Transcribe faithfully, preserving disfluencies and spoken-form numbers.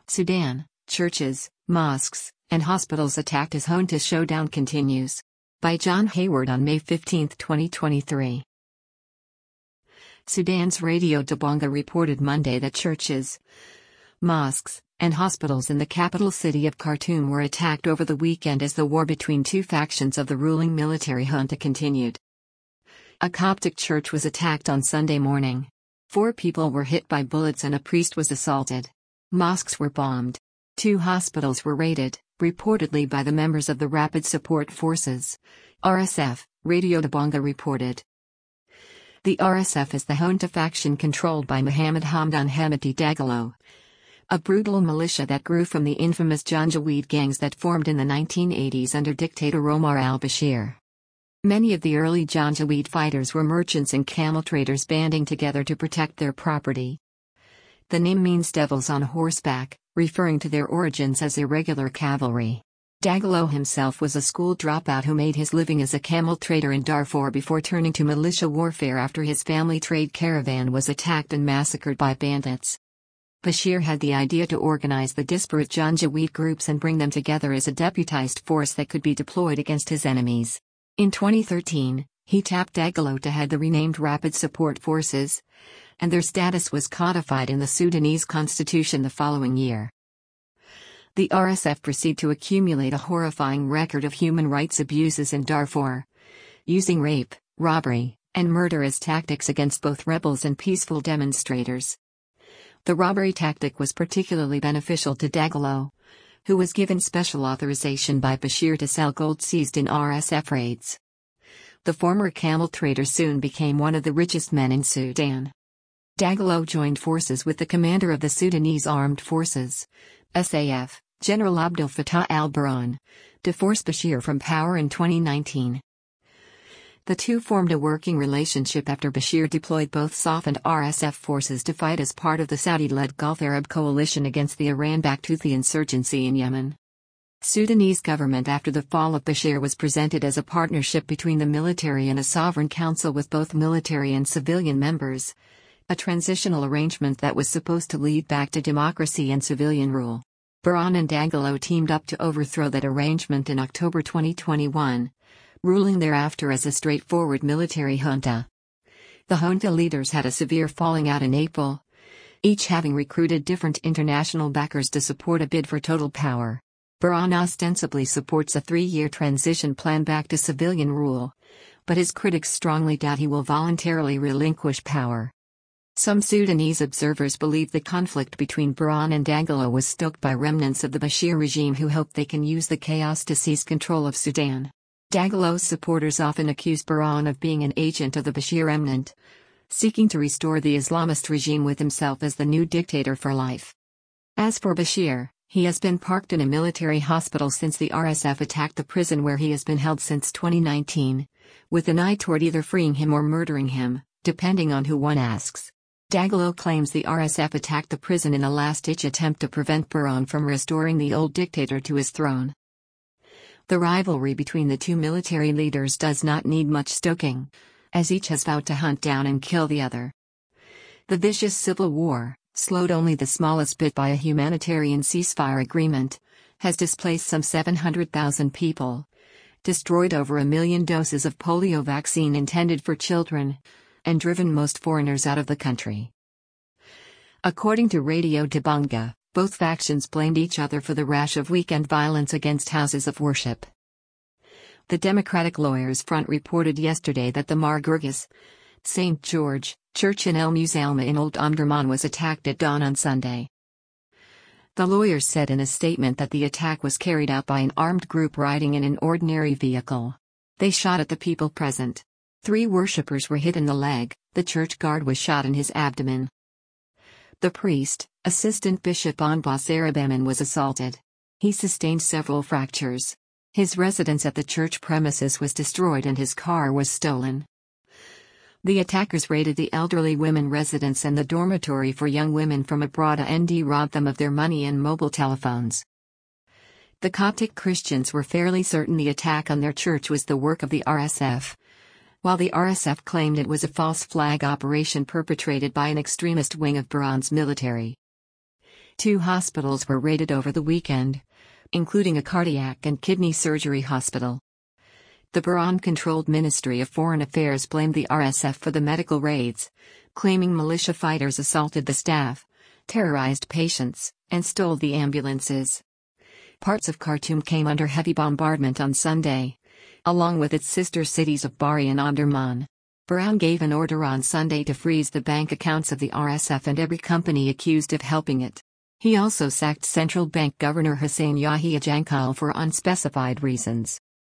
Sudan, churches, mosques, and hospitals attacked as junta showdown continues. By John Hayward on May fifteenth, twenty twenty-three. Sudan's Radio Dabonga reported Monday that churches, mosques, and hospitals in the capital city of Khartoum were attacked over the weekend as the war between two factions of the ruling military junta continued. A Coptic church was attacked on Sunday morning. Four people were hit by bullets and a priest was assaulted. Mosques were bombed. Two hospitals were raided, reportedly by the members of the Rapid Support Forces, R S F, Radio Dabonga reported. The R S F is the junta faction controlled by Mohammed Hamdan Hamiti Dagalo, a brutal militia that grew from the infamous Janjaweed gangs that formed in the nineteen eighties under dictator Omar al-Bashir. Many of the early Janjaweed fighters were merchants and camel traders banding together to protect their property. The name means devils on horseback, referring to their origins as irregular cavalry. Dagalo himself was a school dropout who made his living as a camel trader in Darfur before turning to militia warfare after his family trade caravan was attacked and massacred by bandits. Bashir had the idea to organize the disparate Janjaweed groups and bring them together as a deputized force that could be deployed against his enemies. In twenty thirteen, he tapped Dagalo to head the renamed Rapid Support Forces, and their status was codified in the Sudanese constitution the following year. The R S F proceeded to accumulate a horrifying record of human rights abuses in Darfur, using rape, robbery, and murder as tactics against both rebels and peaceful demonstrators. The robbery tactic was particularly beneficial to Dagalo, who was given special authorization by Bashir to sell gold seized in R S F raids. The former camel trader soon became one of the richest men in Sudan. Dagalo joined forces with the commander of the Sudanese Armed Forces, S A F, General Abdel Fattah al-Burhan, to force Bashir from power in twenty nineteen. The two formed a working relationship after Bashir deployed both S A F and R S F forces to fight as part of the Saudi-led Gulf Arab coalition against the Iran-backed Houthi insurgency in Yemen. Sudanese government after the fall of Bashir was presented as a partnership between the military and a sovereign council with both military and civilian members, a transitional arrangement that was supposed to lead back to democracy and civilian rule. Burhan and Dagalo teamed up to overthrow that arrangement in October twenty twenty-one, ruling thereafter as a straightforward military junta. The junta leaders had a severe falling out in April, each having recruited different international backers to support a bid for total power. Burhan ostensibly supports a three-year transition plan back to civilian rule, but his critics strongly doubt he will voluntarily relinquish power. Some Sudanese observers believe the conflict between Burhan and Dagalo was stoked by remnants of the Bashir regime who hope they can use the chaos to seize control of Sudan. Dagalo's supporters often accuse Burhan of being an agent of the Bashir remnant, seeking to restore the Islamist regime with himself as the new dictator for life. As for Bashir, he has been parked in a military hospital since the R S F attacked the prison where he has been held since twenty nineteen, with an eye toward either freeing him or murdering him, depending on who one asks. Dagalo claims the R S F attacked the prison in a last-ditch attempt to prevent Burhan from restoring the old dictator to his throne. The rivalry between the two military leaders does not need much stoking, as each has vowed to hunt down and kill the other. The vicious civil war, slowed only the smallest bit by a humanitarian ceasefire agreement, has displaced some seven hundred thousand people, destroyed over a million doses of polio vaccine intended for children, and driven most foreigners out of the country. According to Radio Dabonga, both factions blamed each other for the rash of weekend violence against houses of worship. The Democratic Lawyers Front reported yesterday that the Mar Gurgis, Saint George, Church in El Musalma in Old Omdurman was attacked at dawn on Sunday. The lawyers said in a statement that the attack was carried out by an armed group riding in an ordinary vehicle. They shot at the people present. Three worshippers were hit in the leg, the church guard was shot in his abdomen. The priest, Assistant Bishop Anbas Arabaman, was assaulted. He sustained several fractures. His residence at the church premises was destroyed and his car was stolen. The attackers raided the elderly women residence and the dormitory for young women from abroad and robbed them of their money and mobile telephones. The Coptic Christians were fairly certain the attack on their church was the work of the R S F, while the R S F claimed it was a false flag operation perpetrated by an extremist wing of Burhan's military. Two hospitals were raided over the weekend, including a cardiac and kidney surgery hospital. The Bahrain-controlled Ministry of Foreign Affairs blamed the R S F for the medical raids, claiming militia fighters assaulted the staff, terrorized patients, and stole the ambulances. Parts of Khartoum came under heavy bombardment on Sunday, along with its sister cities of Bari and Omdurman. Bahrain gave an order on Sunday to freeze the bank accounts of the R S F and every company accused of helping it. He also sacked central bank governor Hussein Yahya Jankal for unspecified reasons.